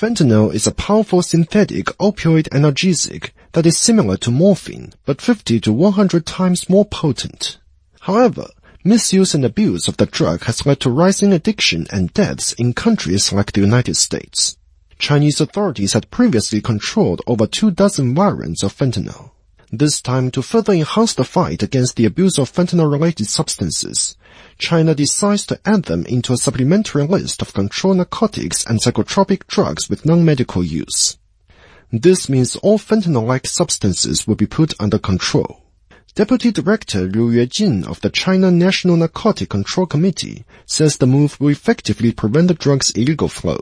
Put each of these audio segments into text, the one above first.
Fentanyl is a powerful synthetic opioid analgesic that is similar to morphine, but 50 to 100 times more potent. However, misuse and abuse of the drug has led to rising addiction and deaths in countries like the United States. Chinese authorities had previously controlled over 24 variants of fentanyl. This time, to further enhance the fight against the abuse of fentanyl-related substances, China decides to add them into a supplementary list of controlled narcotics and psychotropic drugs with non-medical use. This means all fentanyl-like substances will be put under control. Deputy Director Liu Yuejin of the China National Narcotic Control Committee says the move will effectively prevent the drug's illegal flow.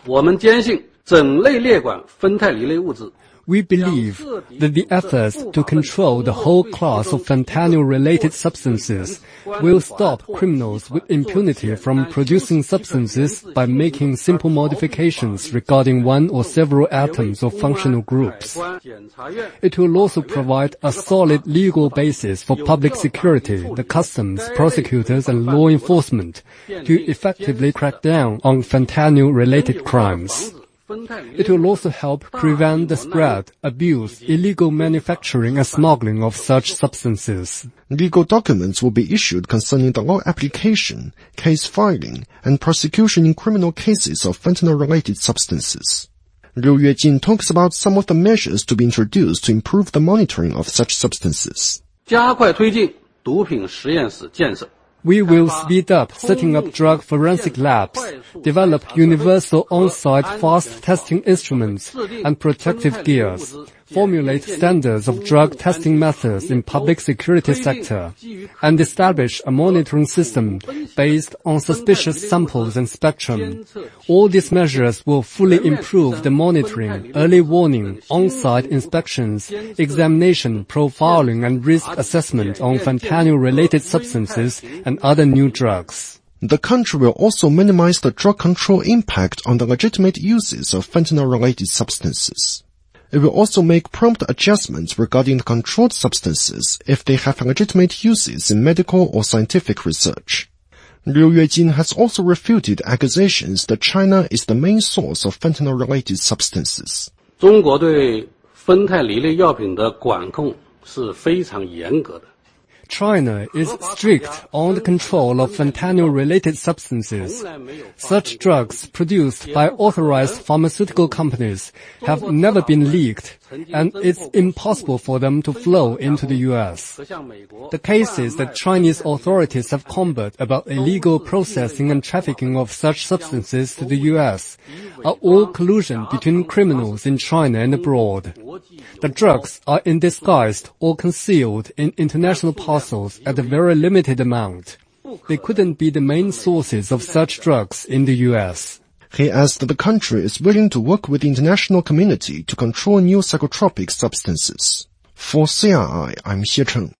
We believe that the efforts to control the whole class of fentanyl-related substances will stop criminals with impunity from producing substances by making simple modifications regarding one or several atoms or functional groups. It will also provide a solid legal basis for public security, the customs, prosecutors, and law enforcement to effectively crack down on fentanyl-related crimes. It will also help prevent the spread, abuse, illegal manufacturing and smuggling of such substances. Legal documents will be issued concerning the law application, case filing, and prosecution in criminal cases of fentanyl-related substances. Liu Yuejin talks about some of the measures to be introduced to improve the monitoring of such substances. We will speed up setting up drug forensic labs, develop universal on-site fast testing instruments and protective gears, formulate standards of drug testing methods in public security sector, and establish a monitoring system based on suspicious samples and spectrum. All these measures will fully improve the monitoring, early warning, on-site inspections, examination, profiling, and risk assessment on fentanyl-related substances and other new drugs. The country will also minimize the drug control impact on the legitimate uses of fentanyl-related substances. It will also make prompt adjustments regarding the controlled substances if they have legitimate uses in medical or scientific research. Liu Yuejin has also refuted accusations that China is the main source of fentanyl-related substances. China is strict on the control of fentanyl-related substances. Such drugs produced by authorized pharmaceutical companies have never been leaked, and it's impossible for them to flow into the U.S. The cases that Chinese authorities have combat about illegal processing and trafficking of such substances to the U.S. are all collusion between criminals in China and abroad. The drugs are in disguised or concealed in international parcels at a very limited amount. They couldn't be the main sources of such drugs in the U.S. He adds that the country is willing to work with the international community to control new psychotropic substances. For CRI, I'm Xie Cheng.